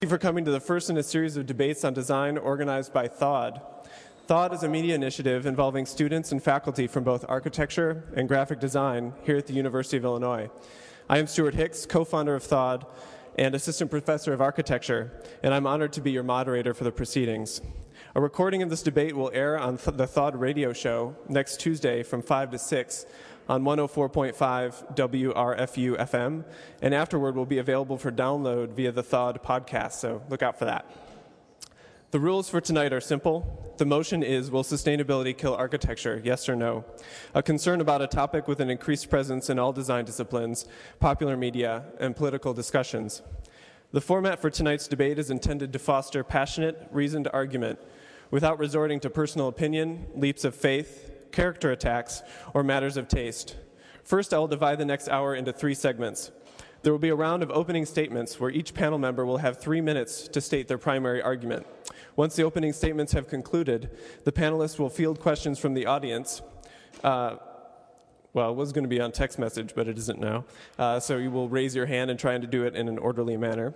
Thank you for coming to the first in a series of debates on design organized by THAUD. THAUD is a media initiative involving students and faculty from both architecture and graphic design here at the University of Illinois. I am Stuart Hicks, co-founder of THAUD and assistant professor of architecture, and I'm honored to be your moderator for the proceedings. A recording of this debate will air on the THAUD radio show next Tuesday from 5 to 6 on 104.5 WRFU FM, and afterward will be available for download via the THAUD podcast, so look out for that. The rules for tonight are simple. The motion is, will sustainability kill architecture, yes or no? A concern about a topic with an increased presence in all design disciplines, popular media, and political discussions. The format for tonight's debate is intended to foster passionate, reasoned argument without resorting to personal opinion, leaps of faith, character attacks, or matters of taste. First, I will divide the next hour into 3 segments. There will be a round of opening statements where each panel member will have 3 minutes to state their primary argument. Once the opening statements have concluded, the panelists will field questions from the audience. Well, it was going to be on text message, but it isn't now. So you will raise your hand and try to do it in an orderly manner.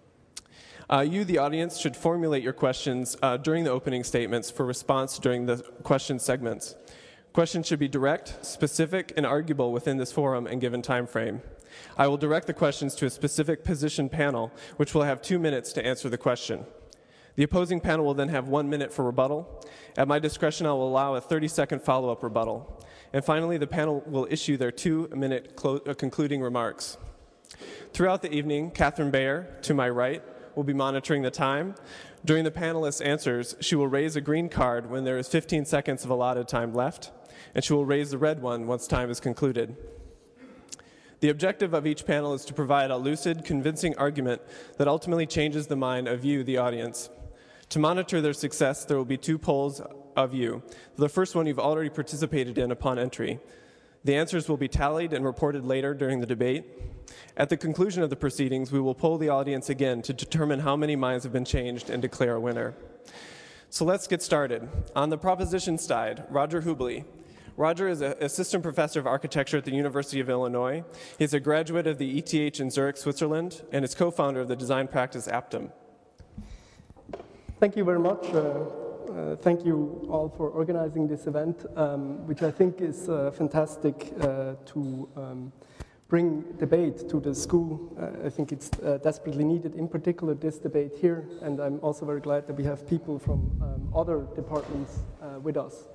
You, the audience, should formulate your questions during the opening statements for response during the question segments. Questions should be direct, specific, and arguable within this forum and given time frame. I will direct the questions to a specific position panel, which will have 2 minutes to answer the question. The opposing panel will then have 1 minute for rebuttal. At my discretion, I will allow a 30-second follow-up rebuttal. And finally, the panel will issue their 2-minute concluding remarks. Throughout the evening, Catherine Bayer, to my right, will be monitoring the time. During the panelists' answers, she will raise a green card when there is 15 seconds of allotted time left, and she will raise the red one once time is concluded. The objective of each panel is to provide a lucid, convincing argument that ultimately changes the mind of you, the audience. To monitor their success, there will be 2 polls of you. The first one you've already participated in upon entry. The answers will be tallied and reported later during the debate. At the conclusion of the proceedings, we will poll the audience again to determine how many minds have been changed and declare a winner. So let's get started. On the proposition side, Roger Hubley. Roger is an assistant professor of architecture at the University of Illinois. He is a graduate of the ETH in Zurich, Switzerland, and is co-founder of the design practice Aptum. Thank you very much. Thank you all for organizing this event, which I think is fantastic to bring debate to the school. I think it's desperately needed, in particular this debate here, and I'm also very glad that we have people from other departments with us.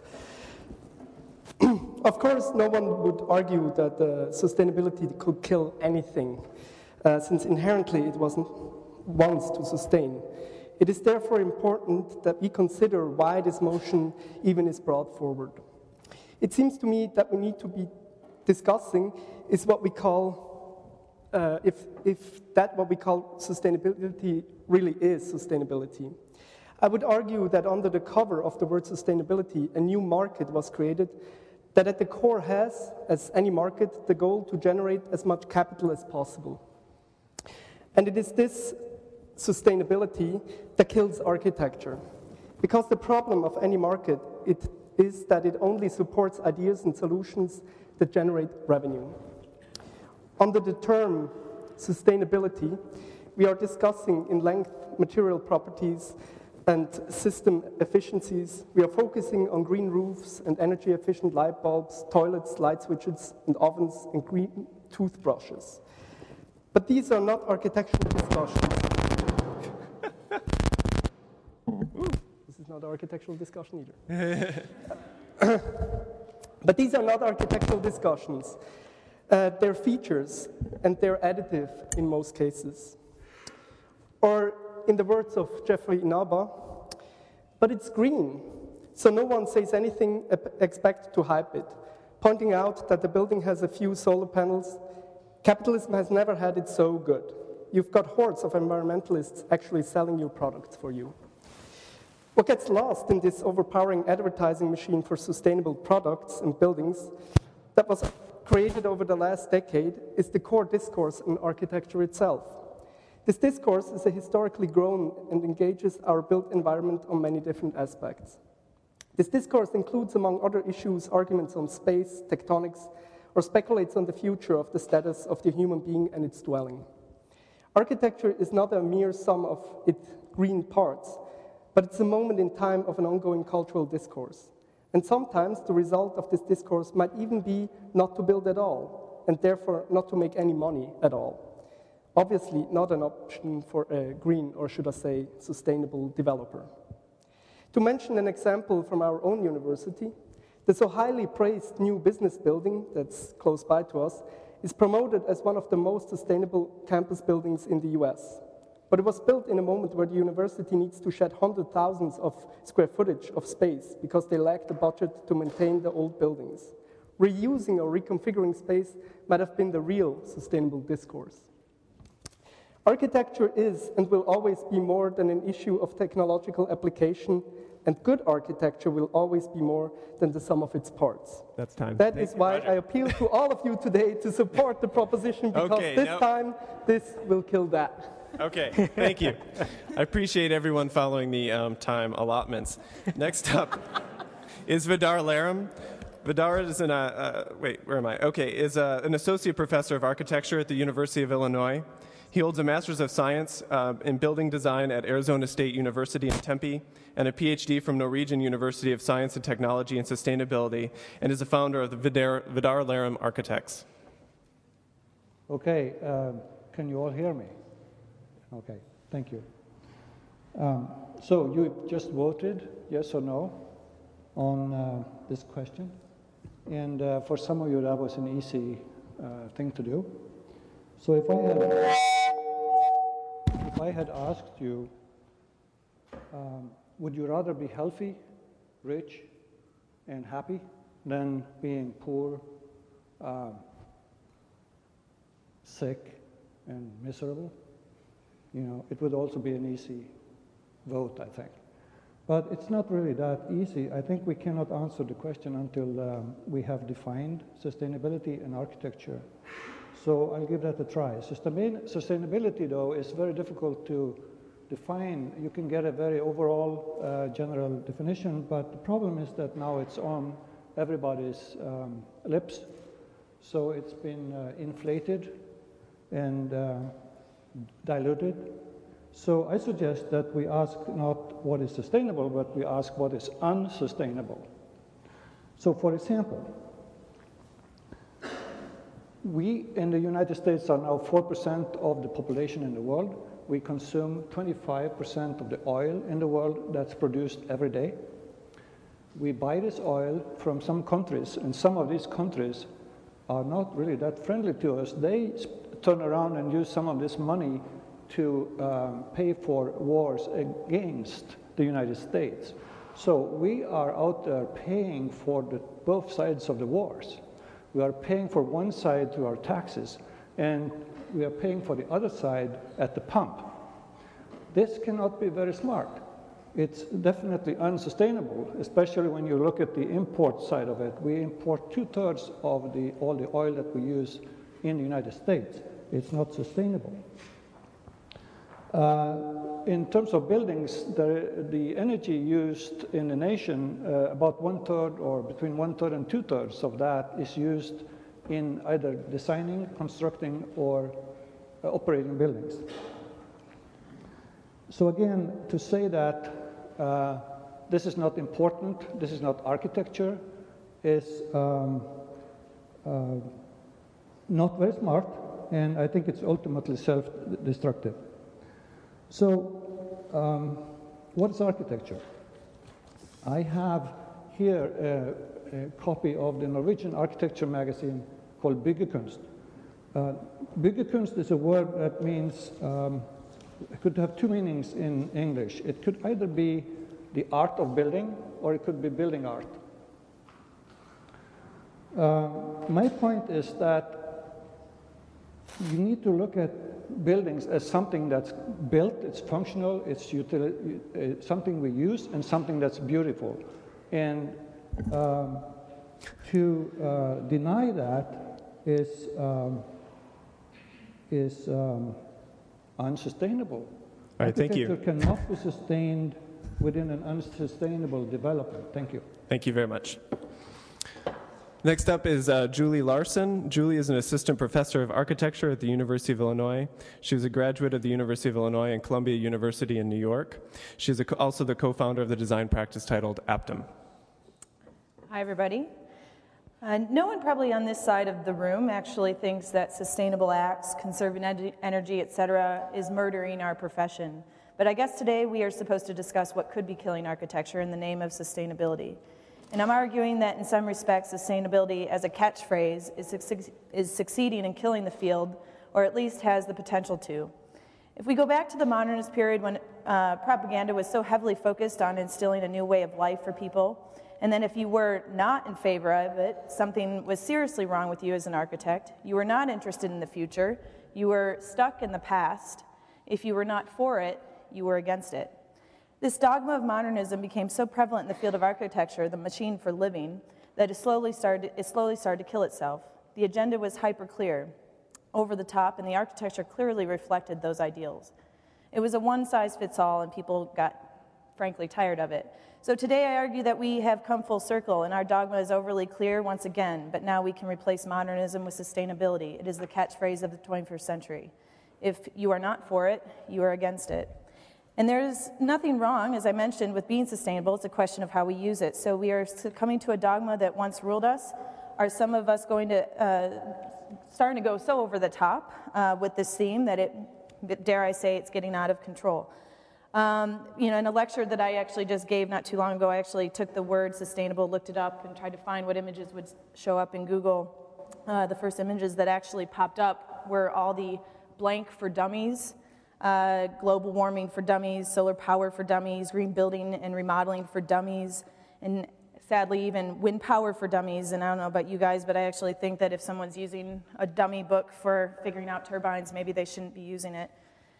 Of course, no one would argue that sustainability could kill anything, since inherently it wants to sustain. It is therefore important that we consider why this motion even is brought forward. It seems to me that we need to be discussing is what we call, if that what we call sustainability really is sustainability. I would argue that under the cover of the word sustainability, a new market was created that at the core has, as any market, the goal to generate as much capital as possible. And it is this sustainability that kills architecture. Because the problem of any market is that it only supports ideas and solutions that generate revenue. Under the term sustainability, we are discussing in length material properties and system efficiencies. We are focusing on green roofs and energy efficient light bulbs, toilets, light switches, and ovens, and green toothbrushes. But these are not architectural discussions. This is not architectural discussion either. But these are not architectural discussions. They're features, and they're additive in most cases. Or, in the words of Jeffrey Inaba, but it's green, so no one says anything except to hype it, pointing out that the building has a few solar panels. Capitalism has never had it so good. You've got hordes of environmentalists actually selling your products for you. What gets lost in this overpowering advertising machine for sustainable products and buildings that was created over the last decade is the core discourse in architecture itself. This discourse is a historically grown and engages our built environment on many different aspects. This discourse includes, among other issues, arguments on space, tectonics, or speculates on the future of the status of the human being and its dwelling. Architecture is not a mere sum of its green parts, but it's a moment in time of an ongoing cultural discourse. And sometimes the result of this discourse might even be not to build at all, and therefore not to make any money at all. Obviously, not an option for a green, or should I say, sustainable developer. To mention an example from our own university, the so highly praised new business building that's close by to us is promoted as one of the most sustainable campus buildings in the US. But it was built in a moment where the university needs to shed hundreds of thousands of square footage of space because they lack the budget to maintain the old buildings. Reusing or reconfiguring space might have been the real sustainable discourse. Architecture is and will always be more than an issue of technological application, and good architecture will always be more than the sum of its parts. That's time. That is why I appeal to all of you today to support the proposition, because time, this will kill that. Okay, thank you. I appreciate everyone following the time allotments. Next up is Vidar Laram. Vidar is an associate professor of architecture at the University of Illinois. He holds a Master's of Science in Building Design at Arizona State University in Tempe and a PhD from Norwegian University of Science and Technology and Sustainability, and is the founder of the Vidar Laram Architects. Okay, can you all hear me? Okay, thank you. So you just voted yes or no on this question. And for some of you, that was an easy thing to do. So if I had asked you, would you rather be healthy, rich, and happy than being poor, sick, and miserable? You know, it would also be an easy vote, I think. But it's not really that easy. I think we cannot answer the question until we have defined sustainability and architecture. So I'll give that a try. Sustainability, though, is very difficult to define. You can get a very overall general definition, but the problem is that now it's on everybody's lips. So it's been inflated and diluted. So I suggest that we ask not what is sustainable, but we ask what is unsustainable. So for example, we in the United States are now 4% of the population in the world. We consume 25% of the oil in the world that's produced every day. We buy this oil from some countries, and some of these countries are not really that friendly to us. They turn around and use some of this money to pay for wars against the United States. So we are out there paying for both sides of the wars. We are paying for one side through our taxes, and we are paying for the other side at the pump. This cannot be very smart. It's definitely unsustainable, especially when you look at the import side of it. We import 2/3 of all the oil that we use in the United States. It's not sustainable. In terms of buildings, the energy used in the nation, about 1/3 or between 1/3 and 2/3 of that is used in either designing, constructing, or operating buildings. So again, to say that this is not important, this is not architecture, is not very smart, and I think it's ultimately self-destructive. So, what is architecture? I have here a copy of the Norwegian architecture magazine called Byggekunst. Byggekunst is a word that means, it could have two meanings in English. It could either be the art of building, or it could be building art. My point is that you need to look at buildings as something that's built, it's functional, it's something we use, and something that's beautiful. And to deny that is unsustainable. All right, thank you. Architecture cannot be sustained within an unsustainable development. Thank you. Thank you very much. Next up is Julie Larson. Julie is an assistant professor of architecture at the University of Illinois. She was a graduate of the University of Illinois and Columbia University in New York. She is also the co-founder of the design practice titled Aptum. Hi, everybody. No one probably on this side of the room actually thinks that sustainable acts, conserving energy, etc., is murdering our profession. But I guess today we are supposed to discuss what could be killing architecture in the name of sustainability. And I'm arguing that in some respects, sustainability as a catchphrase is succeeding in killing the field, or at least has the potential to. If we go back to the modernist period when propaganda was so heavily focused on instilling a new way of life for people, and then if you were not in favor of it, something was seriously wrong with you as an architect, you were not interested in the future, you were stuck in the past, if you were not for it, you were against it. This dogma of modernism became so prevalent in the field of architecture, the machine for living, that it slowly started to kill itself. The agenda was hyper clear, over the top, and the architecture clearly reflected those ideals. It was a one-size-fits-all, and people got, frankly, tired of it. So today I argue that we have come full circle, and our dogma is overly clear once again, but now we can replace modernism with sustainability. It is the catchphrase of the 21st century. If you are not for it, you are against it. And there's nothing wrong, as I mentioned, with being sustainable. It's a question of how we use it. So we are coming to a dogma that once ruled us. Are some of us going to, starting to go so over the top with this theme that dare I say, it's getting out of control. In a lecture that I actually just gave not too long ago, I actually took the word sustainable, looked it up, and tried to find what images would show up in Google. The first images that actually popped up were all the blank for dummies, global warming for dummies, solar power for dummies, green building and remodeling for dummies, and sadly even wind power for dummies. And I don't know about you guys, but I actually think that if someone's using a dummy book for figuring out turbines, maybe they shouldn't be using it.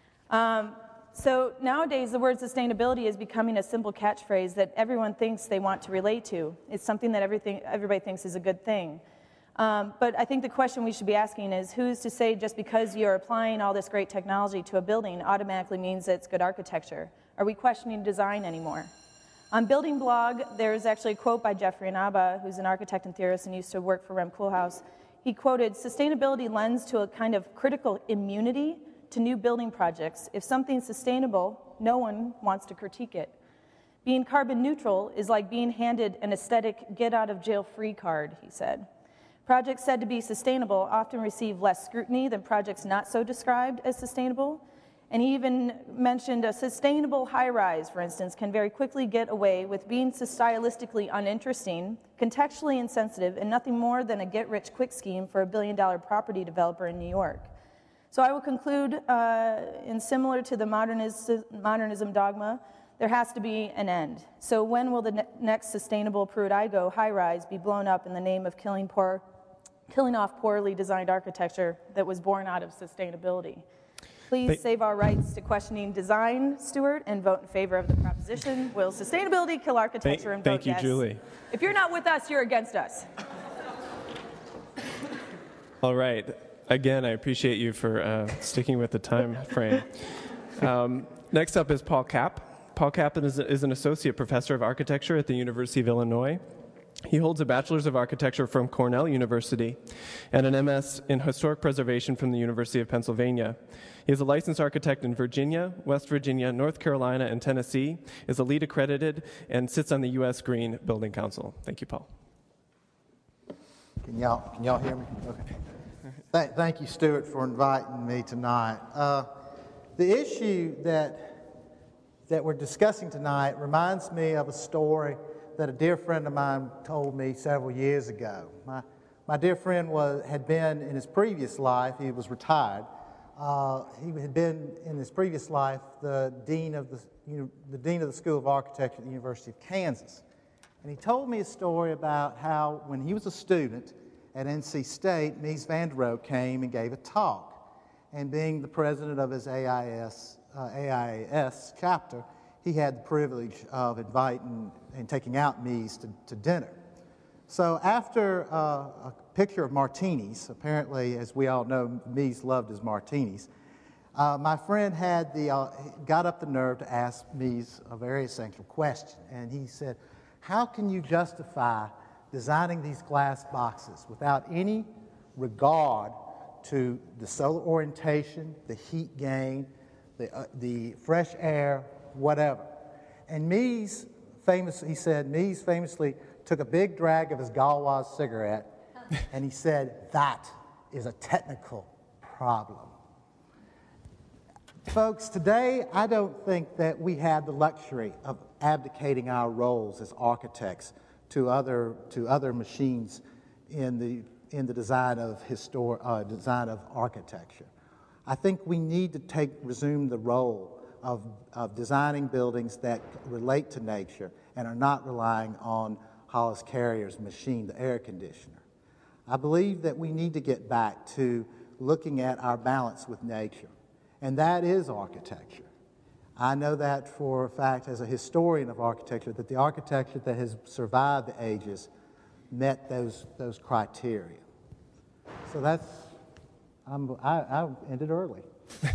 So nowadays, the word sustainability is becoming a simple catchphrase that everyone thinks they want to relate to. It's something that everybody thinks is a good thing. But I think the question we should be asking is, who's to say just because you're applying all this great technology to a building automatically means that it's good architecture? Are we questioning design anymore? On Building Blog, there's actually a quote by Jeffrey Inaba, who's an architect and theorist and used to work for Rem Koolhaas. He quoted, "Sustainability lends to a kind of critical immunity to new building projects. If something's sustainable, no one wants to critique it. Being carbon neutral is like being handed an aesthetic get-out-of-jail-free card," he said. Projects said to be sustainable often receive less scrutiny than projects not so described as sustainable. And he even mentioned a sustainable high-rise, for instance, can very quickly get away with being stylistically uninteresting, contextually insensitive, and nothing more than a get-rich-quick scheme for a billion-dollar property developer in New York. So I will conclude, in similar to the modernism dogma, there has to be an end. So when will the next sustainable Pruitt-Igoe high-rise be blown up in the name of killing off poorly designed architecture that was born out of sustainability? Please save our rights to questioning design, Stuart, and vote in favor of the proposition. Will sustainability kill architecture? And vote Thank you, yes. Julie. If you're not with us, you're against us. All right. Again, I appreciate you for sticking with the time frame. Next up is Paul Kapp. Paul Kapp is an associate professor of architecture at the University of Illinois. He holds a bachelor's of architecture from Cornell University and an MS in historic preservation from the University of Pennsylvania. He is a licensed architect in Virginia, West Virginia, North Carolina, and Tennessee, is a LEED accredited, and sits on the U.S. Green Building Council. Thank you, Paul. Can y'all hear me? Okay. Thank you, Stuart, for inviting me tonight. The issue that we're discussing tonight reminds me of a story that a dear friend of mine told me several years ago. My dear friend had been in his previous life, he was retired, he had been in his previous life the dean of the School of Architecture at the University of Kansas. And he told me a story about how when he was a student at NC State, Mies van der Rohe came and gave a talk. And being the president of his AIAS chapter, he had the privilege of inviting and taking out Mies to dinner. So after a picture of martinis, apparently, as we all know, Mies loved his martinis, my friend got up the nerve to ask Mies a very essential question. And he said, how can you justify designing these glass boxes without any regard to the solar orientation, the heat gain, the fresh air, whatever. And Mies famously took a big drag of his Gauloise cigarette and he said, that is a technical problem. Folks, today I don't think that we have the luxury of abdicating our roles as architects to other machines in the design of architecture. I think we need to resume the role of designing buildings that relate to nature and are not relying on Hollis Carrier's machine, the air conditioner. I believe that we need to get back to looking at our balance with nature, and that is architecture. I know that for a fact as a historian of architecture, that the architecture that has survived the ages met those criteria. So I ended early.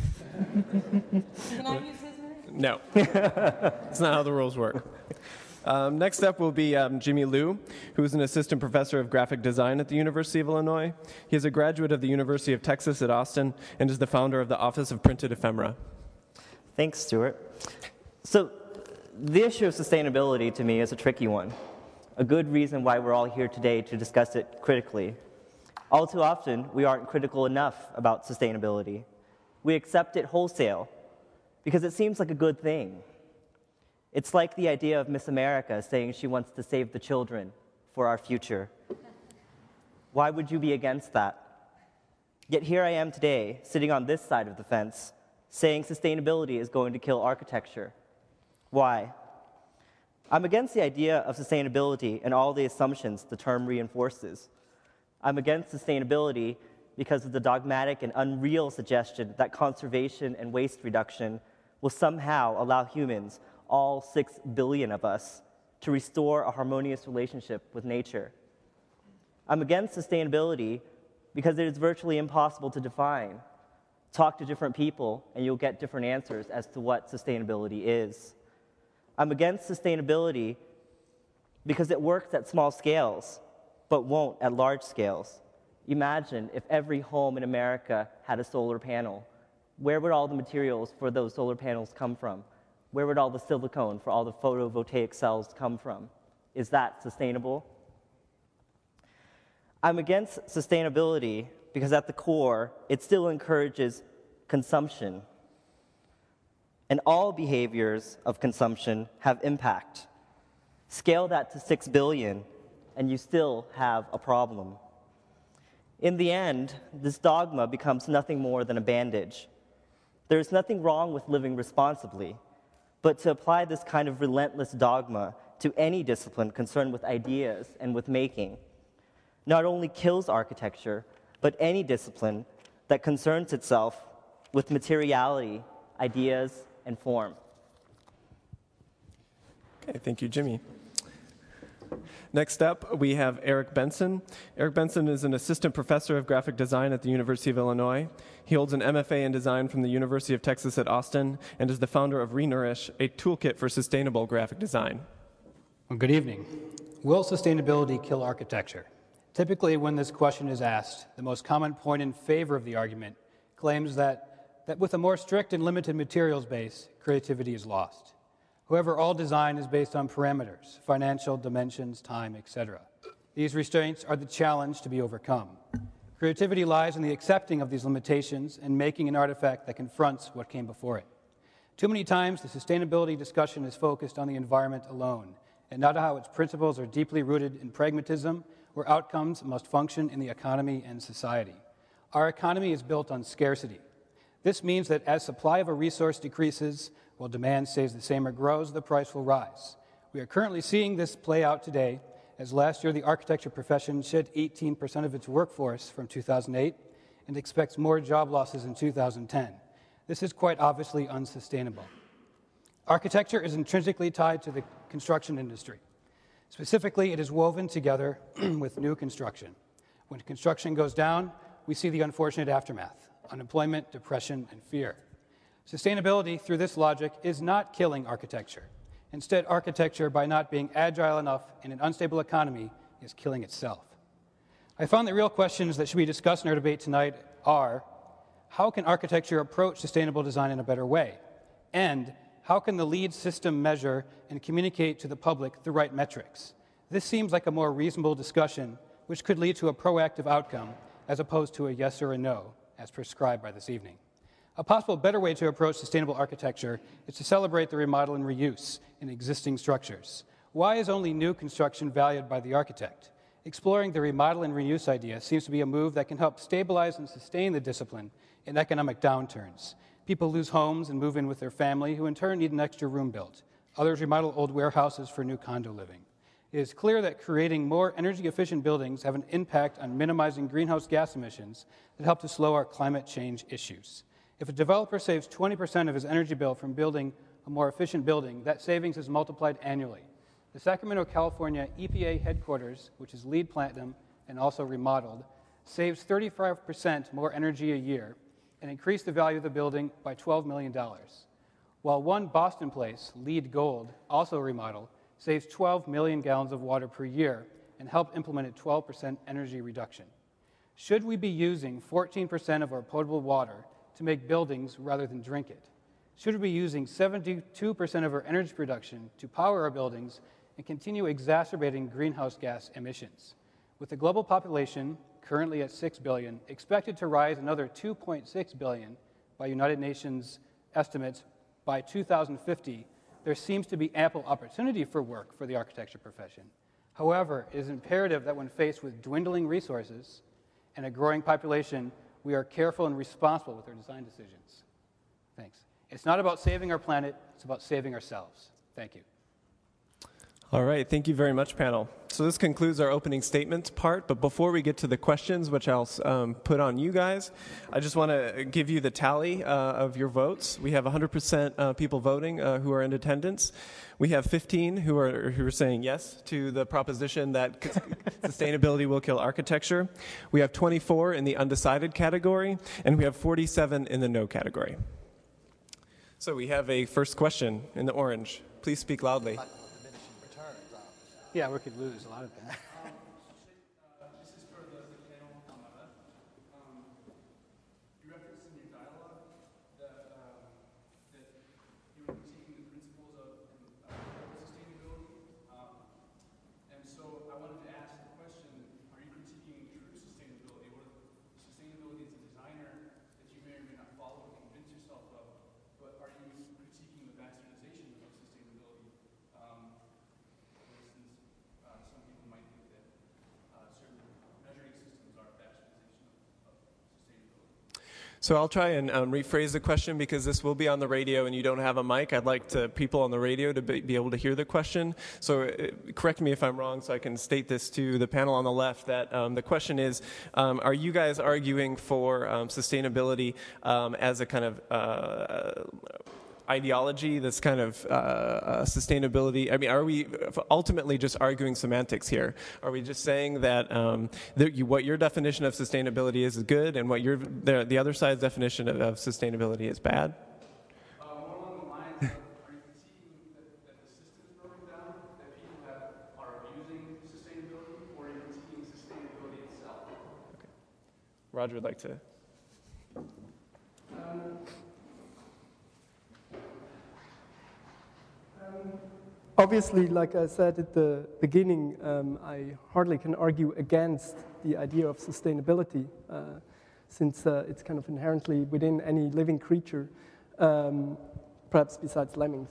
Can I use his minute? No. That's not how the rules work. Next up will be Jimmy Liu, who is an assistant professor of graphic design at the University of Illinois. He is a graduate of the University of Texas at Austin and is the founder of the Office of Printed Ephemera. Thanks, Stuart. So the issue of sustainability to me is a tricky one, a good reason why we're all here today to discuss it critically. All too often, we aren't critical enough about sustainability. We accept it wholesale because it seems like a good thing. It's like the idea of Miss America saying she wants to save the children for our future. Why would you be against that? Yet here I am today, sitting on this side of the fence, saying sustainability is going to kill architecture. Why? I'm against the idea of sustainability and all the assumptions the term reinforces. I'm against sustainability because of the dogmatic and unreal suggestion that conservation and waste reduction will somehow allow humans, all 6 billion of us, to restore a harmonious relationship with nature. I'm against sustainability because it is virtually impossible to define. Talk to different people and you'll get different answers as to what sustainability is. I'm against sustainability because it works at small scales, but won't at large scales. Imagine if every home in America had a solar panel. Where would all the materials for those solar panels come from? Where would all the silicone for all the photovoltaic cells come from? Is that sustainable? I'm against sustainability because at the core, it still encourages consumption. And all behaviors of consumption have impact. Scale that to 6 billion, and you still have a problem. In the end, this dogma becomes nothing more than a bandage. There is nothing wrong with living responsibly, but to apply this kind of relentless dogma to any discipline concerned with ideas and with making not only kills architecture, but any discipline that concerns itself with materiality, ideas, and form. Okay, thank you, Jimmy. Next up, we have Eric Benson. Eric Benson is an assistant professor of graphic design at the University of Illinois. He holds an MFA in design from the University of Texas at Austin and is the founder of Renourish, a toolkit for sustainable graphic design. Well, good evening. Will sustainability kill architecture? Typically, when this question is asked, the most common point in favor of the argument claims that with a more strict and limited materials base, creativity is lost. However, all design is based on parameters, financial, dimensions, time, etc. These restraints are the challenge to be overcome. Creativity lies in the accepting of these limitations and making an artifact that confronts what came before it. Too many times, the sustainability discussion is focused on the environment alone, and not how its principles are deeply rooted in pragmatism, where outcomes must function in the economy and society. Our economy is built on scarcity. This means that as supply of a resource decreases, while demand stays the same or grows, the price will rise. We are currently seeing this play out today, as last year the architecture profession shed 18% of its workforce from 2008 and expects more job losses in 2010. This is quite obviously unsustainable. Architecture is intrinsically tied to the construction industry. Specifically, it is woven together with new construction. When construction goes down, we see the unfortunate aftermath: unemployment, depression, and fear. Sustainability, through this logic, is not killing architecture. Instead, architecture, by not being agile enough in an unstable economy, is killing itself. I found the real questions that should be discussed in our debate tonight are, how can architecture approach sustainable design in a better way? And how can the LEED system measure and communicate to the public the right metrics? This seems like a more reasonable discussion, which could lead to a proactive outcome as opposed to a yes or a no, as prescribed by this evening. A possible better way to approach sustainable architecture is to celebrate the remodel and reuse in existing structures. Why is only new construction valued by the architect? Exploring the remodel and reuse idea seems to be a move that can help stabilize and sustain the discipline in economic downturns. People lose homes and move in with their family, who in turn need an extra room built. Others remodel old warehouses for new condo living. It is clear that creating more energy-efficient buildings have an impact on minimizing greenhouse gas emissions that help to slow our climate change issues. If a developer saves 20% of his energy bill from building a more efficient building, that savings is multiplied annually. The Sacramento, California EPA headquarters, which is LEED Platinum and also remodeled, saves 35% more energy a year and increased the value of the building by $12 million. While one Boston place, LEED Gold, also remodeled, saves 12 million gallons of water per year and helped implement a 12% energy reduction. Should we be using 14% of our potable water to make buildings rather than drink it? Should we be using 72% of our energy production to power our buildings and continue exacerbating greenhouse gas emissions? With the global population currently at 6 billion, expected to rise another 2.6 billion by United Nations estimates by 2050, there seems to be ample opportunity for work for the architecture profession. However, it is imperative that when faced with dwindling resources and a growing population, we are careful and responsible with our design decisions. Thanks. It's not about saving our planet, it's about saving ourselves. Thank you. All right, thank you very much, panel. So this concludes our opening statements part, but before we get to the questions, which I'll put on you guys, I just want to give you the tally of your votes. We have 100% people voting who are in attendance. We have 15 who are saying yes to the proposition that sustainability will kill architecture. We have 24 in the undecided category, and we have 47 in the no category. So we have a first question in the orange. Please speak loudly. Yeah, we could lose a lot of that. This is for the panel on my left. You referenced in your dialogue that you were critiquing the principles of sustainability. And so I wanted to ask the question, are you critiquing true sustainability, or sustainability as a designer that you may or may not follow and convince yourself of, but are you critiquing the bastardization of sustainability? Some people might think that certain measuring systems are bastardization of sustainability. So I'll try and rephrase the question, because this will be on the radio and you don't have a mic. I'd like people on the radio to be able to hear the question. So correct me if I'm wrong so I can state this to the panel on the left, that the question is, are you guys arguing for sustainability as a kind of ideology, this kind of sustainability? I mean, are we ultimately just arguing semantics here? Are we just saying that what your definition of sustainability is good, and what the other side's definition of sustainability is bad? More along the lines of, are you critiquing that the system is broken down, that people are abusing sustainability, or are you critiquing sustainability itself? Okay. Roger would like to. Obviously, like I said at the beginning, I hardly can argue against the idea of sustainability, since it's kind of inherently within any living creature, perhaps besides lemmings.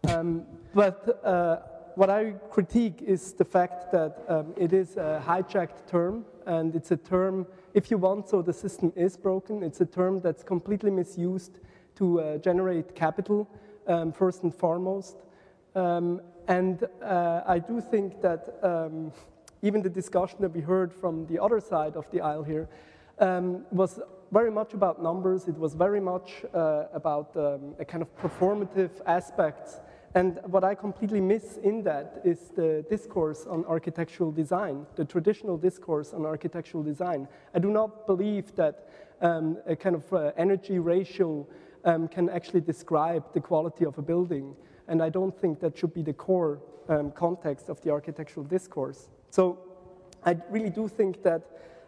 But what I critique is the fact that it is a hijacked term, and it's a term, if you want, so the system is broken. It's a term that's completely misused to generate capital, first and foremost. And I do think that even the discussion that we heard from the other side of the aisle here was very much about numbers. It was very much about a kind of performative aspects. And what I completely miss in that is the discourse on architectural design, the traditional discourse on architectural design. I do not believe that a kind of energy ratio can actually describe the quality of a building. And I don't think that should be the core context of the architectural discourse. So I really do think that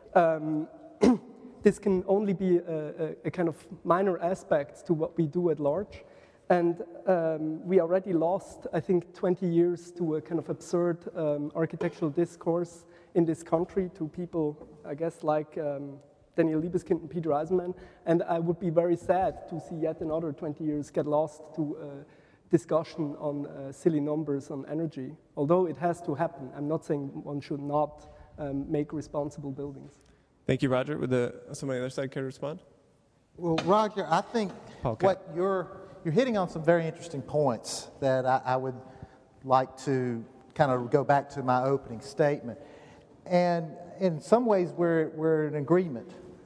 this can only be a kind of minor aspect to what we do at large. And we already lost, I think, 20 years to a kind of absurd architectural discourse in this country to people, I guess, like Daniel Libeskind and Peter Eisenman. And I would be very sad to see yet another 20 years get lost to discussion on silly numbers on energy. Although it has to happen. I'm not saying one should not make responsible buildings. Thank you, Roger. Would somebody on the other side care to respond? Well, Roger, I think what you're hitting on some very interesting points that I would like to kind of go back to my opening statement. And in some ways, we're in agreement.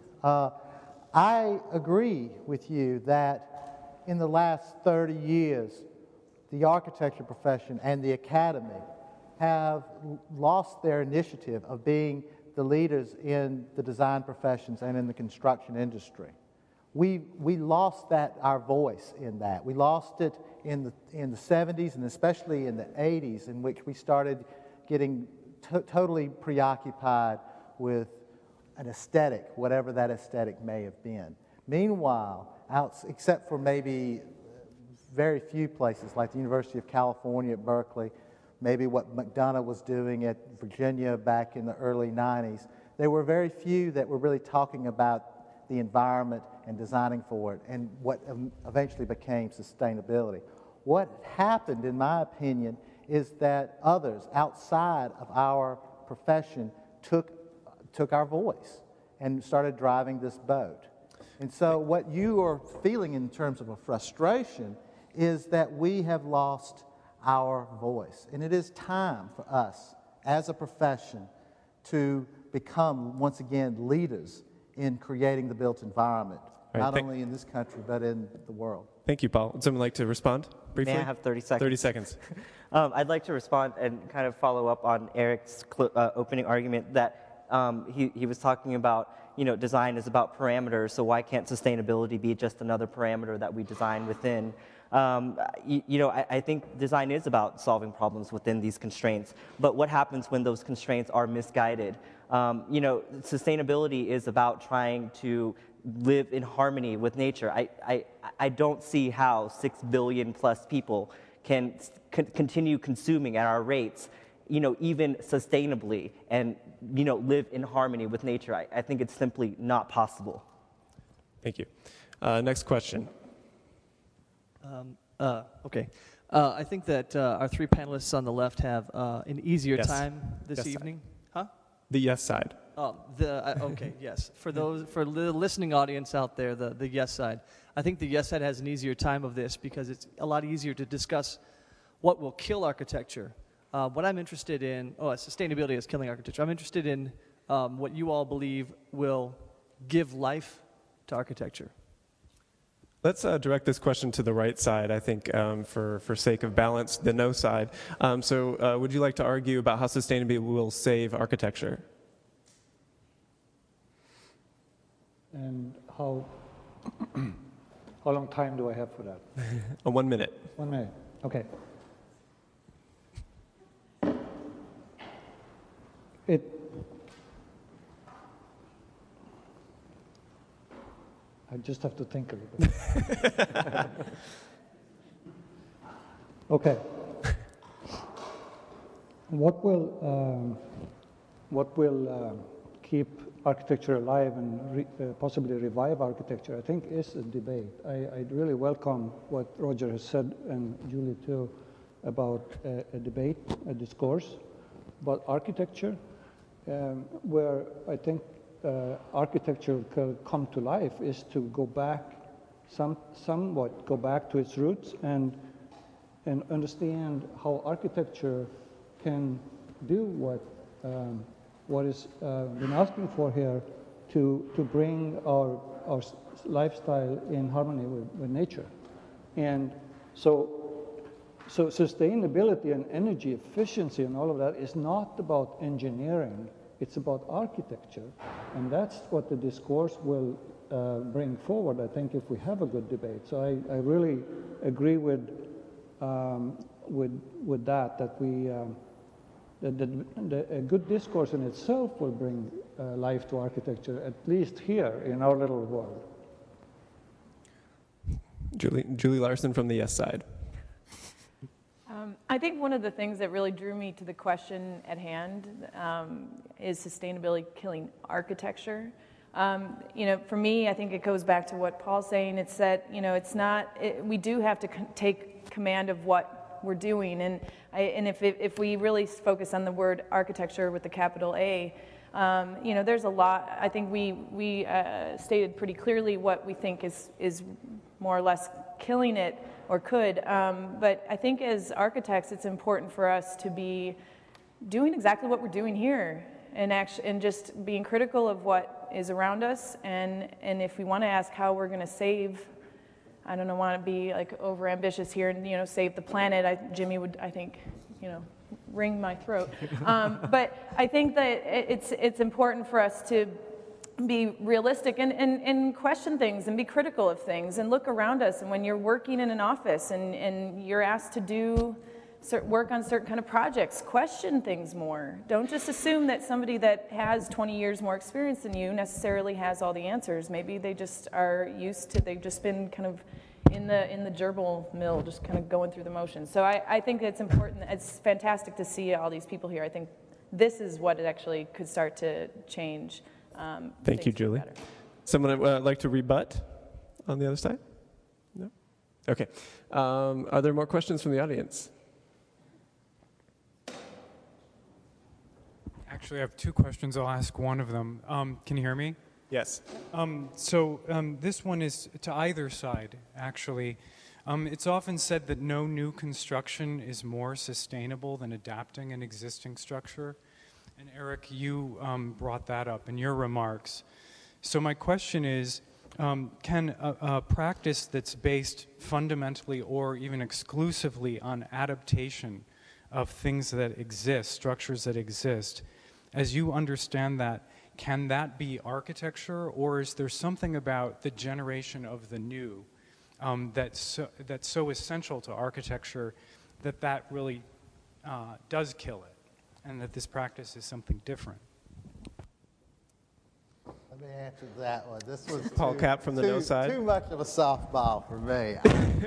I agree with you that in the last 30 years, the architecture profession and the academy have lost their initiative of being the leaders in the design professions and in the construction industry. We lost our voice in that. We lost it in the 70s and especially in the 80s, in which we started getting totally preoccupied with an aesthetic, whatever that aesthetic may have been. Meanwhile, except for maybe very few places like the University of California at Berkeley, maybe what McDonough was doing at Virginia back in the early 90s, there were very few that were really talking about the environment and designing for it and what eventually became sustainability. What happened, in my opinion, is that others outside of our profession took our voice and started driving this boat. And so what you are feeling in terms of a frustration is that we have lost our voice. And it is time for us as a profession to become, once again, leaders in creating the built environment, not only in this country, but in the world. Thank you, Paul. Would someone like to respond briefly? May I have 30 seconds? 30 seconds. I'd like to respond and kind of follow up on Eric's opening argument that he was talking about, design is about parameters, so why can't sustainability be just another parameter that we design within? I think design is about solving problems within these constraints, but what happens when those constraints are misguided? Sustainability is about trying to live in harmony with nature. I don't see how 6 billion plus people can continue consuming at our rates, even sustainably, and live in harmony with nature. I think it's simply not possible. Thank you. Next question. Okay. I think that our three panelists on the left have an easier time this evening. Huh? The yes side. Oh, okay, yes. For the listening audience out there, the yes side. I think the yes side has an easier time of this because it's a lot easier to discuss what will kill architecture. What I'm interested in, sustainability is killing architecture. I'm interested in what you all believe will give life to architecture. Let's direct this question to the right side, I think, for sake of balance, the no side. So would you like to argue about how sustainability will save architecture? And how long time do I have for that? 1 minute. 1 minute, okay. I just have to think a little bit. Okay. What will keep architecture alive and possibly revive architecture, I think, is a debate. I really welcome what Roger has said, and Julie too, about a debate, a discourse about architecture, where I think architecture can come to life is to go back, somewhat go back to its roots and understand how architecture can do what is been asking for here to bring our lifestyle in harmony with nature. And so sustainability and energy efficiency and all of that is not about engineering, it's about architecture. And that's what the discourse will bring forward, I think, if we have a good debate. So I really agree with that we A good discourse in itself will bring life to architecture, at least here in our little world. Julie Larson from the yes side. I think one of the things that really drew me to the question at hand is sustainability killing architecture. For me, I think it goes back to what Paul's saying. It's that, we do have to take command of what we're doing. And if we really focus on the word architecture with the capital A, there's a lot. I think we stated pretty clearly what we think is more or less killing it or could. But I think as architects, it's important for us to be doing exactly what we're doing here and just being critical of what is around us. And if we want to ask how we're going to save, I don't want to be like over ambitious here and, save the planet. Jimmy would, I think, wring my throat. But I think that it's important for us to be realistic and question things and be critical of things and look around us. And when you're working in an office and you're asked to do work on certain kind of projects, question things more. Don't just assume that somebody that has 20 years more experience than you necessarily has all the answers. Maybe they just are used to, they've just been kind of in the gerbil mill, just kind of going through the motions. So I think it's important. It's fantastic to see all these people here. I think this is what it actually could start to change. Thank you, Julie. Someone like to rebut on the other side? No? Okay. Are there more questions from the audience? Actually, I have two questions. I'll ask one of them. Can you hear me? Yes. This one is to either side, actually. It's often said that no new construction is more sustainable than adapting an existing structure. And Eric, you brought that up in your remarks. So my question is, can a practice that's based fundamentally or even exclusively on adaptation of things that exist, structures that exist, as you understand that, can that be architecture, or is there something about the generation of the new that's so essential to architecture that really does kill it, and that this practice is something different? Let me answer that one. This was Paul Kapp from the no side. Too much of a softball for me.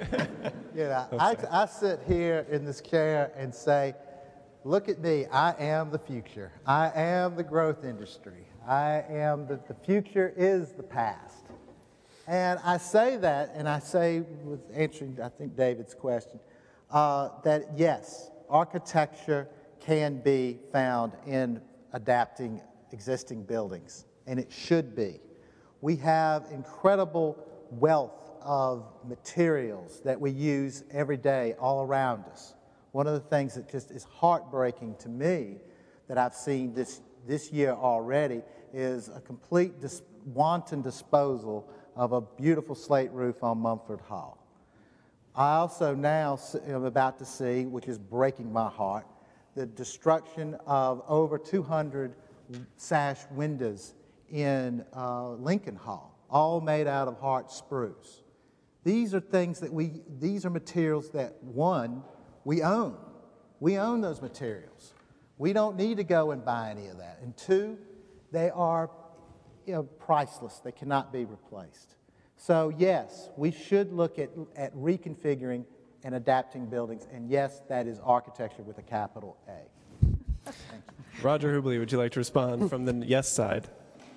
I sit here in this chair and say, look at me. I am the future. I am the growth industry. I am the future is the past. And I say that, and I say, with answering, I think, David's question, that yes, architecture can be found in adapting existing buildings, and it should be. We have incredible wealth of materials that we use every day all around us. One of the things that just is heartbreaking to me that I've seen this year already is a complete wanton disposal of a beautiful slate roof on Mumford Hall. I also now am about to see, which is breaking my heart, the destruction of over 200 sash windows in Lincoln Hall, all made out of Hart spruce. These are things that these are materials that, one, we own. We own those materials. We don't need to go and buy any of that. And two, they are priceless. They cannot be replaced. So yes, we should look at reconfiguring and adapting buildings. And yes, that is architecture with a capital A. Thank you. Roger Hubley, would you like to respond from the yes side?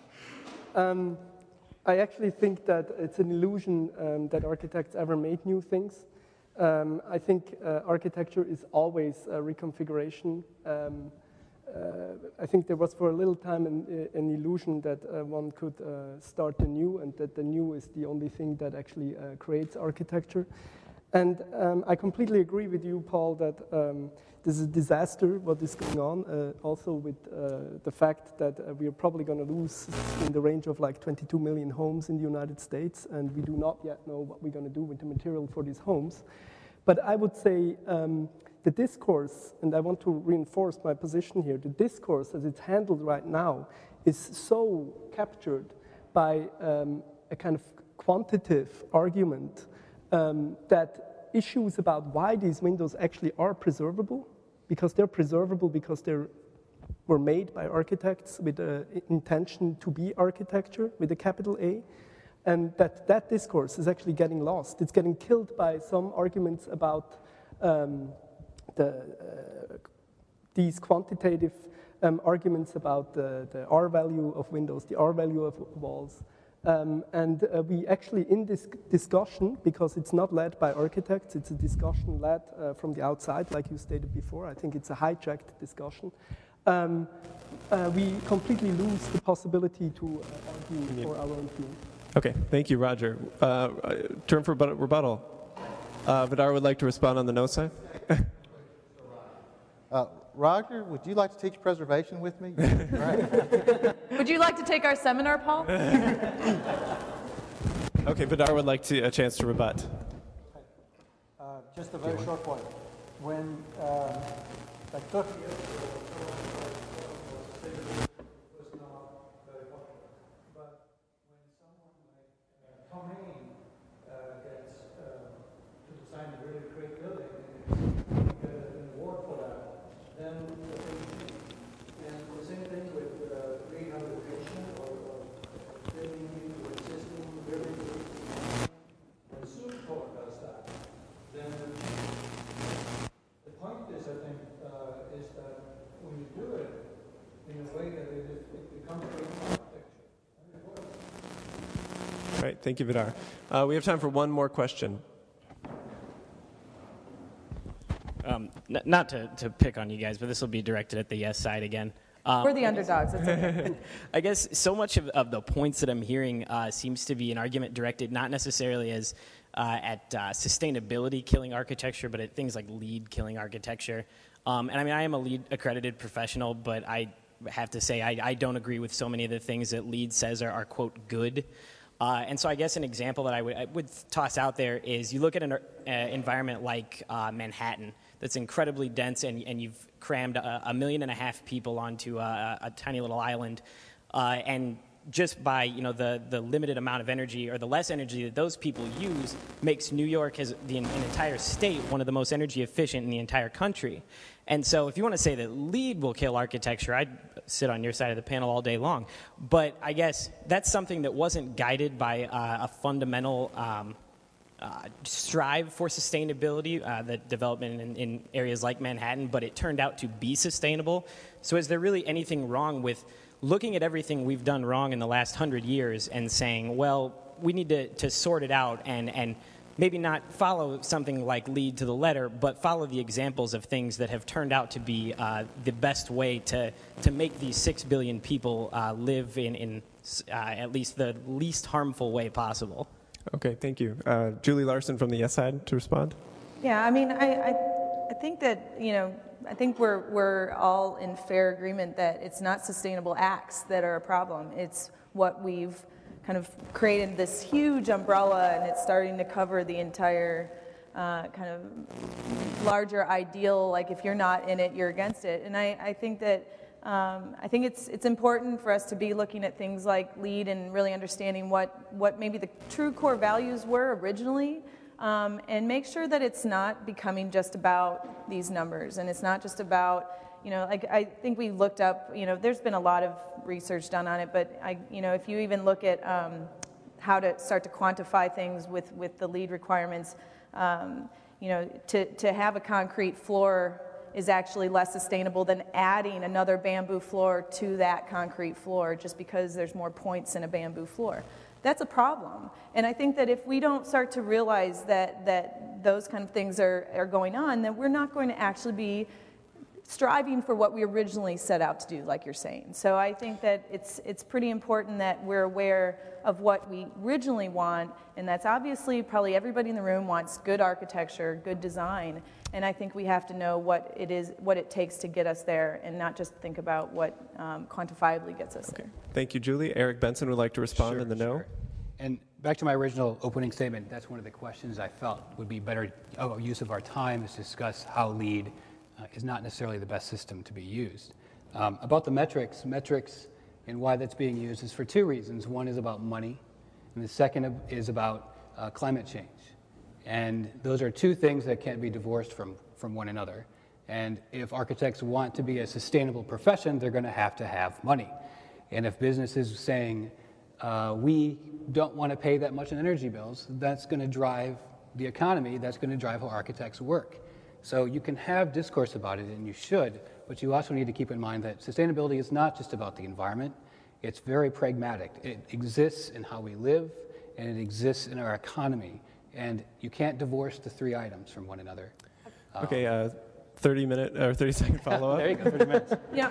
I actually think that it's an illusion that architects ever made new things. I think architecture is always a reconfiguration. I think there was for a little time an illusion that one could start anew, and that the new is the only thing that actually creates architecture. And I completely agree with you, Paul, that this is a disaster, what is going on, also with the fact that we are probably going to lose in the range of like 22 million homes in the United States, and we do not yet know what we're going to do with the material for these homes. But I would say the discourse, and I want to reinforce my position here, the discourse as it's handled right now is so captured by a kind of quantitative argument that issues about why these windows actually are preservable, because they're preservable, because they were made by architects with the intention to be architecture, with a capital A, and that discourse is actually getting lost. It's getting killed by some arguments about these quantitative arguments about the R value of windows, the R value of walls. We actually, in this discussion, because it's not led by architects, it's a discussion led from the outside, like you stated before. I think it's a hijacked discussion. We completely lose the possibility to argue for our own view. Okay, thank you, Roger. Turn for rebuttal. Vidar would like to respond on the no side. Roger, would you like to teach preservation with me? Would you like to take our seminar, Paul? Okay, Vidar would like a chance to rebut. Just a very short point. When, like 30 years ago, was not very popular. But when someone like Tom Hayne gets to design a really great building and get an award for that, then the thing changes. And the same thing with rehabilitation or building into existing buildings. When Supercore does that, then the point is, I think, is that when you do it in a way that it becomes great architecture. All right, thank you, Vidar. We have time for one more question. Not to pick on you guys, but this will be directed at the yes side again. We're the underdogs. It's okay. I guess so much of the points that I'm hearing seems to be an argument directed not necessarily as at sustainability killing architecture, but at things like LEED killing architecture. And I mean, I am a LEED accredited professional, but I have to say I don't agree with so many of the things that LEED says are quote, good. And so I guess an example that I would toss out there is you look at an environment like Manhattan that's incredibly dense, and you've crammed 1.5 million people onto a tiny little island, and just by the limited amount of energy or the less energy that those people use makes New York as an entire state one of the most energy efficient in the entire country. And so if you want to say that LEED will kill architecture, I'd sit on your side of the panel all day long. But I guess that's something that wasn't guided by a fundamental strive for sustainability, the development in areas like Manhattan, but it turned out to be sustainable. So is there really anything wrong with looking at everything we've done wrong in the last 100 years and saying, well, we need to sort it out and maybe not follow something like LEED to the letter, but follow the examples of things that have turned out to be the best way to make these 6 billion people live in at least the least harmful way possible? Okay, thank you. Julie Larson from the yes side to respond. Yeah, I mean, I think that, I think we're all in fair agreement that it's not sustainable acts that are a problem. It's what we've kind of created this huge umbrella, and it's starting to cover the entire kind of larger ideal, like if you're not in it, you're against it. And I think that it's important for us to be looking at things like LEED and really understanding what maybe the true core values were originally, and make sure that it's not becoming just about these numbers, and it's not just about, like I think we looked up, there's been a lot of research done on it, but if you even look at how to start to quantify things with the LEED requirements, to have a concrete floor is actually less sustainable than adding another bamboo floor to that concrete floor just because there's more points in a bamboo floor. That's a problem. And I think that if we don't start to realize that those kind of things are going on, then we're not going to actually be striving for what we originally set out to do, like you're saying. So I think that it's pretty important that we're aware of what we originally want, and that's obviously probably everybody in the room wants good architecture, good design, and I think we have to know what it takes to get us there, and not just think about what quantifiably gets us there. Thank you, Julie. Eric Benson would like to respond in the no. Sure. And back to my original opening statement, that's one of the questions I felt would be better use of our time is to discuss how LEED is not necessarily the best system to be used. About the metrics and why that's being used is for two reasons. One is about money, and the second is about climate change. And those are two things that can't be divorced from one another. And if architects want to be a sustainable profession, they're going to have money. And if business is saying, we don't want to pay that much in energy bills, that's going to drive the economy, that's going to drive how architects work. So you can have discourse about it, and you should, but you also need to keep in mind that sustainability is not just about the environment. It's very pragmatic. It exists in how we live, and it exists in our economy. And you can't divorce the three items from one another. Okay, 30-second follow-up. There you go, 30 minutes. You know,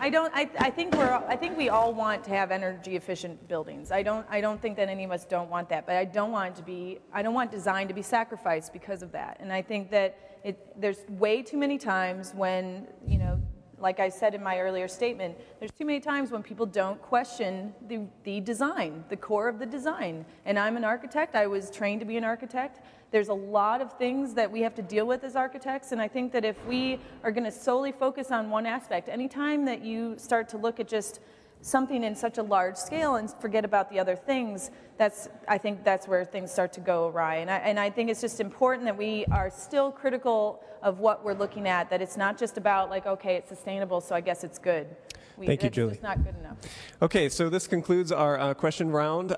I think we all want to have energy efficient buildings. I don't think that any of us don't want that, but I don't want design to be sacrificed because of that. And I think that there's way too many times when, you know, like I said in my earlier statement, there's too many times when people don't question the design, the core of the design. And I'm an architect. I was trained to be an architect. There's a lot of things that we have to deal with as architects, and I think that if we are going to solely focus on one aspect, anytime that you start to look at just something in such a large scale and forget about the other things, I think that's where things start to go awry. And I think it's just important that we are still critical of what we're looking at, that it's not just about like, okay, it's sustainable, so I guess it's good. Thank you, Julie. It's not good enough. Okay, so this concludes our question round.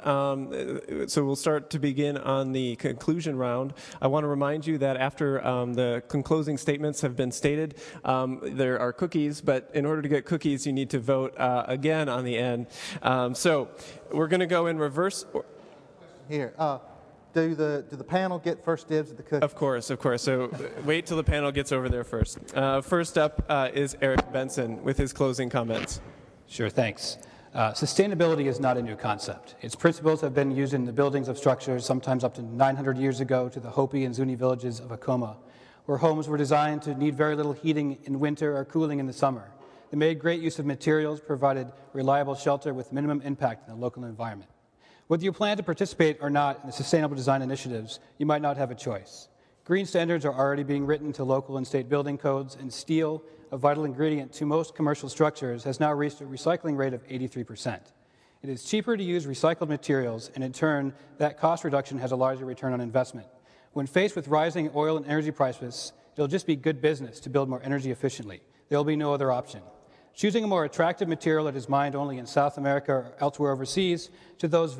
So we'll start to begin on the conclusion round. I want to remind you that after the closing statements have been stated, there are cookies, but in order to get cookies, you need to vote again on the end. So we're going to go in reverse. Here, do the panel get first dibs at the cookies? Of course. So wait till the panel gets over there first. First up is Eric Benson with his closing comments. Sure, thanks. Sustainability is not a new concept. Its principles have been used in the buildings of structures sometimes up to 900 years ago to the Hopi and Zuni villages of Acoma, where homes were designed to need very little heating in winter or cooling in the summer. They made great use of materials, provided reliable shelter with minimum impact in the local environment. Whether you plan to participate or not in the sustainable design initiatives, you might not have a choice. Green standards are already being written into local and state building codes, and steel, a vital ingredient to most commercial structures, has now reached a recycling rate of 83%. It is cheaper to use recycled materials, and in turn, that cost reduction has a larger return on investment. When faced with rising oil and energy prices, it'll just be good business to build more energy efficiently. There will be no other option. Choosing a more attractive material that is mined only in South America or elsewhere overseas to those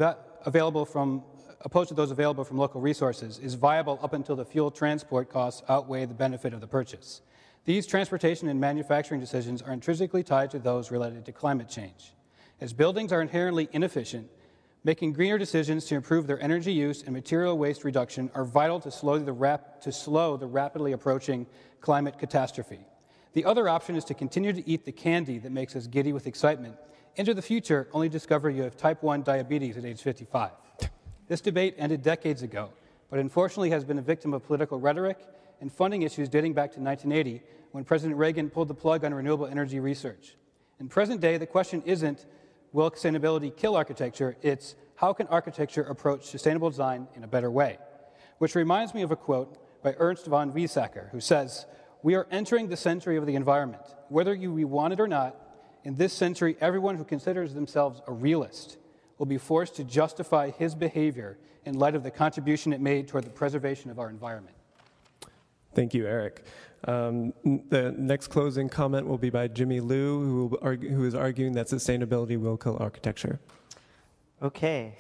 opposed to those available from local resources is viable up until the fuel transport costs outweigh the benefit of the purchase. These transportation and manufacturing decisions are intrinsically tied to those related to climate change. As buildings are inherently inefficient, making greener decisions to improve their energy use and material waste reduction are vital to slow the rapidly approaching climate catastrophe. The other option is to continue to eat the candy that makes us giddy with excitement. Into the future, only discover you have type 1 diabetes at age 55. This debate ended decades ago, but unfortunately has been a victim of political rhetoric and funding issues dating back to 1980, when President Reagan pulled the plug on renewable energy research. In present day, the question isn't, will sustainability kill architecture? It's, how can architecture approach sustainable design in a better way? Which reminds me of a quote by Ernst von Wiesacker, who says, "We are entering the century of the environment. Whether we want it or not, in this century, everyone who considers themselves a realist will be forced to justify his behavior in light of the contribution it made toward the preservation of our environment." Thank you, Eric. The next closing comment will be by Jimmy Liu, who is arguing that sustainability will kill architecture. Okay.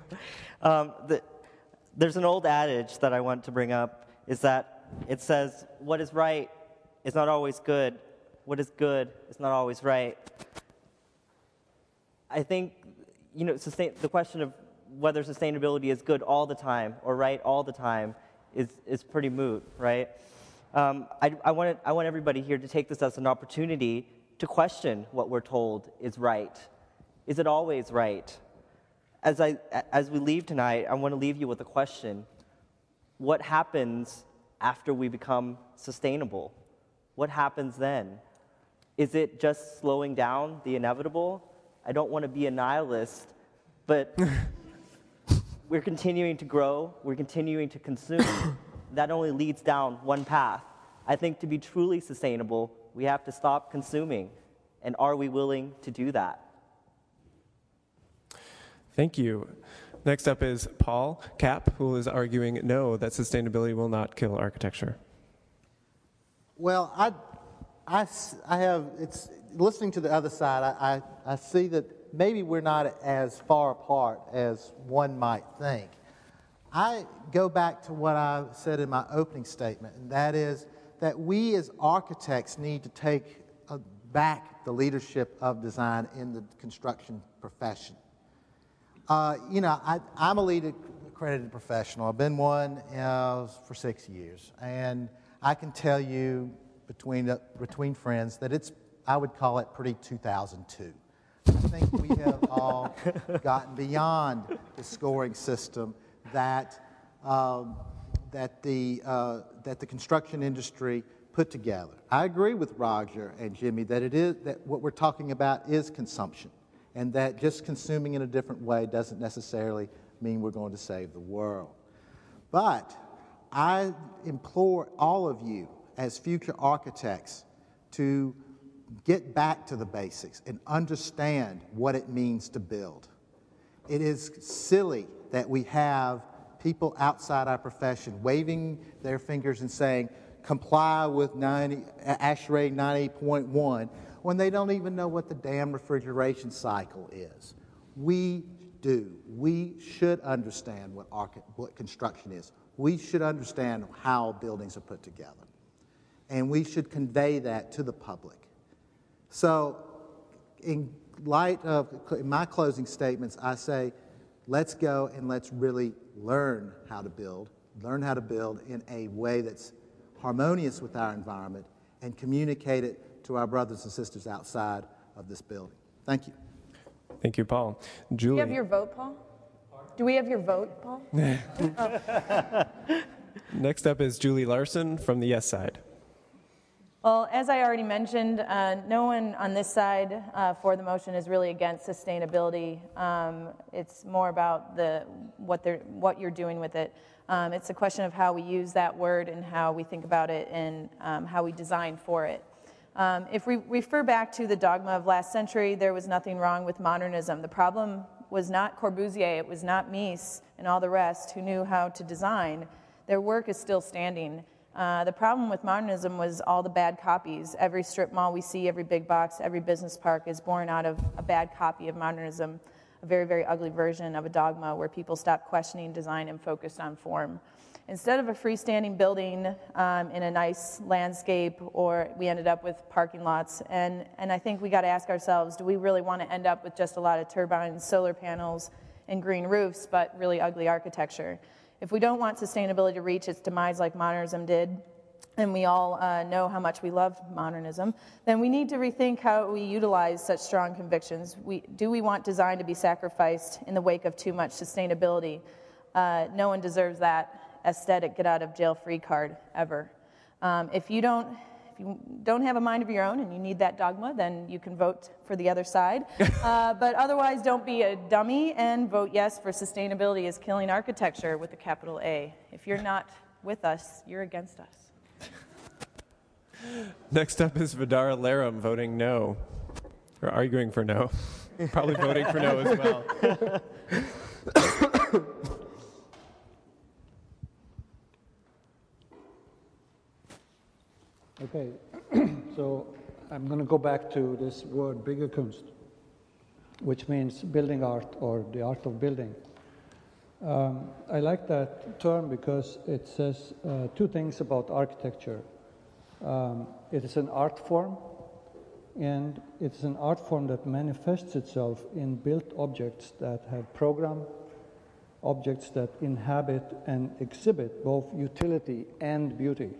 There's an old adage that I want to bring up, is that it says, what is right is not always good. What is good is not always right. I think, the question of whether sustainability is good all the time or right all the time is pretty moot, right? I want everybody here to take this as an opportunity to question what we're told is right. Is it always right? As we leave tonight, I want to leave you with a question. What happens after we become sustainable? What happens then? Is it just slowing down the inevitable? I don't want to be a nihilist, but we're continuing to grow, we're continuing to consume. That only leads down one path. I think to be truly sustainable, we have to stop consuming. And are we willing to do that? Thank you. Next up is Paul Kapp, who is arguing no, that sustainability will not kill architecture. Well, it's listening to the other side, I see that maybe we're not as far apart as one might think. I go back to what I said in my opening statement, and that is that we as architects need to take back the leadership of design in the construction profession. I'm a lead accredited professional. I've been one for 6 years, and I can tell you between friends that I would call it pretty 2002. I think we have all gotten beyond the scoring system that the construction industry put together. I agree with Roger and Jimmy that what we're talking about is consumption, and that just consuming in a different way doesn't necessarily mean we're going to save the world. But I implore all of you as future architects to get back to the basics and understand what it means to build. It is silly that we have people outside our profession waving their fingers and saying, comply with ASHRAE 90.1, when they don't even know what the damn refrigeration cycle is. We do. We should understand what construction is. We should understand how buildings are put together. And we should convey that to the public. So, in light of my closing statements, I say, let's go and let's really learn how to build in a way that's harmonious with our environment, and communicate it to our brothers and sisters outside of this building. Thank you. Thank you, Paul. Julie. Do you have your vote, Paul? Do we have your vote, Paul? Next up is Julie Larson from the yes side. Well, as I already mentioned, no one on this side for the motion is really against sustainability. It's more about what you're doing with it. It's a question of how we use that word and how we think about it and how we design for it. If we refer back to the dogma of last century, there was nothing wrong with modernism. The problem was not Corbusier, it was not Mies and all the rest who knew how to design. Their work is still standing. The problem with modernism was all the bad copies. Every strip mall we see, every big box, every business park is born out of a bad copy of modernism, a very, very ugly version of a dogma where people stopped questioning design and focused on form. Instead of a freestanding building in a nice landscape, or we ended up with parking lots, and I think we got to ask ourselves, do we really want to end up with just a lot of turbines, solar panels, and green roofs, but really ugly architecture? If we don't want sustainability to reach its demise like modernism did, and we all know how much we love modernism, then we need to rethink how we utilize such strong convictions. Do we want design to be sacrificed in the wake of too much sustainability? No one deserves that aesthetic get-out-of-jail-free card ever. If you don't have a mind of your own and you need that dogma, then you can vote for the other side. But otherwise, don't be a dummy and vote yes for sustainability is killing architecture with a capital A. If you're not with us, you're against us. Next up is Vidara Laram voting no, or arguing for no. Probably voting for no as well. Okay, so I'm going to go back to this word Byggekunst, which means building art or the art of building. I like that term because it says two things about architecture. It is an art form, and it's an art form that manifests itself in built objects that have program, objects that inhabit and exhibit both utility and beauty.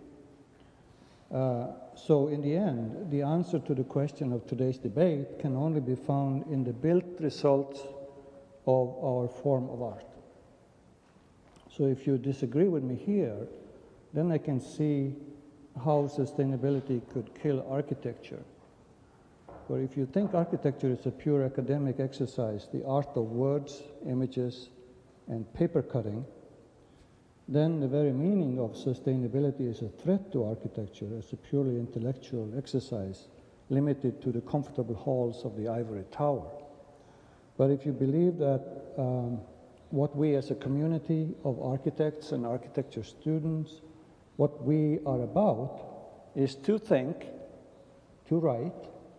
So in the end, the answer to the question of today's debate can only be found in the built results of our form of art. So if you disagree with me here, then I can see how sustainability could kill architecture. But if you think architecture is a pure academic exercise, the art of words, images, and paper cutting, then the very meaning of sustainability is a threat to architecture as a purely intellectual exercise limited to the comfortable halls of the ivory tower. But if you believe that what we as a community of architects and architecture students, what we are about is to think to write,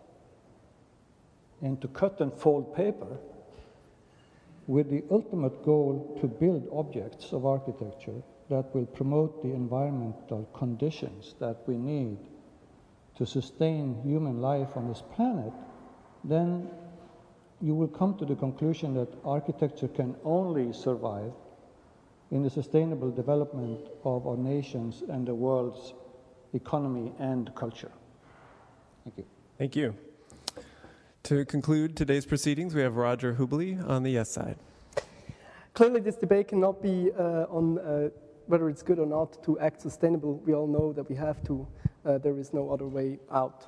and to cut and fold paper, with the ultimate goal to build objects of architecture that will promote the environmental conditions that we need to sustain human life on this planet, then you will come to the conclusion that architecture can only survive in the sustainable development of our nations and the world's economy and culture. Thank you. Thank you. To conclude today's proceedings, we have Roger Hubley on the yes side. Clearly, this debate cannot be on whether it's good or not to act sustainable. We all know that we have to. There is no other way out.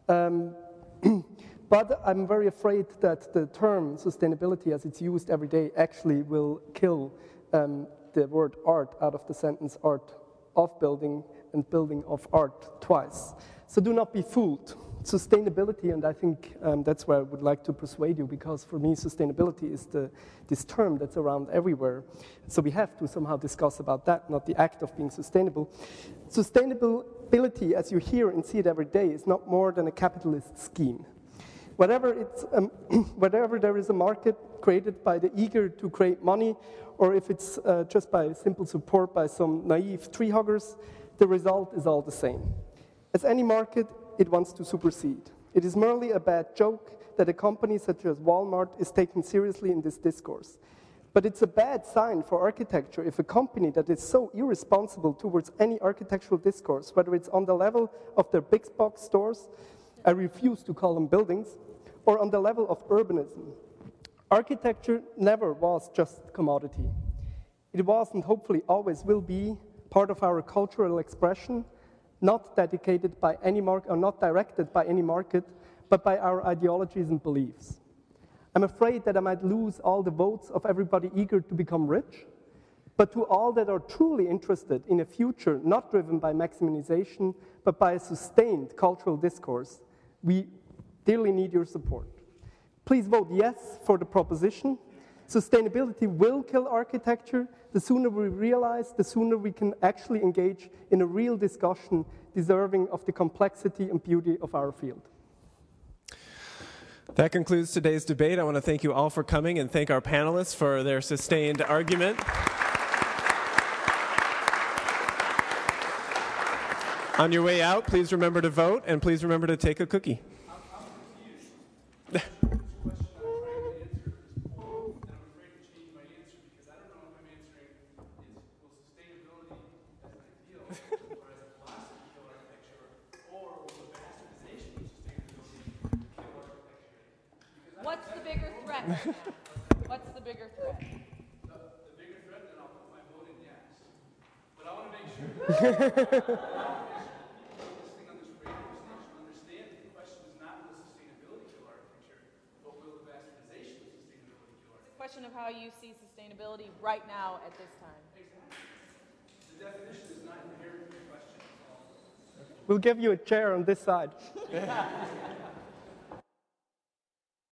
But I'm very afraid that the term sustainability, as it's used every day, actually will kill the word art out of the sentence art of building and building of art twice. So do not be fooled. Sustainability, and I think that's where I would like to persuade you, because for me sustainability is this term that's around everywhere. So we have to somehow discuss about that, not the act of being sustainable. Sustainability, as you hear and see it every day, is not more than a capitalist scheme. Whatever there is a market created by the eager to create money, or if it's just by simple support by some naive tree huggers, the result is all the same. As any market, it wants to supersede. It is merely a bad joke that a company such as Walmart is taken seriously in this discourse. But it's a bad sign for architecture if a company that is so irresponsible towards any architectural discourse, whether it's on the level of their big box stores, I refuse to call them buildings, or on the level of urbanism. Architecture never was just commodity. It was, and hopefully always will be, part of our cultural expression, not dedicated by any market, or not directed by any market, but by our ideologies and beliefs. I'm afraid that I might lose all the votes of everybody eager to become rich, but to all that are truly interested in a future not driven by maximization, but by a sustained cultural discourse, we dearly need your support. Please vote yes for the proposition. Sustainability will kill architecture. The sooner we realize, the sooner we can actually engage in a real discussion deserving of the complexity and beauty of our field. That concludes today's debate. I want to thank you all for coming and thank our panelists for their sustained argument. On your way out, please remember to vote and please remember to take a cookie. What's the bigger threat? What's the bigger threat? The bigger threat, then I'll put my vote in yes. But I want to make sure listening on this radio station understand the question is not will sustainability kill architecture, but will the bastardization of sustainability kill architecture? It's a question of how you see sustainability right now at this time. Exactly. The definition is not inherently a question. We'll give you a chair on this side.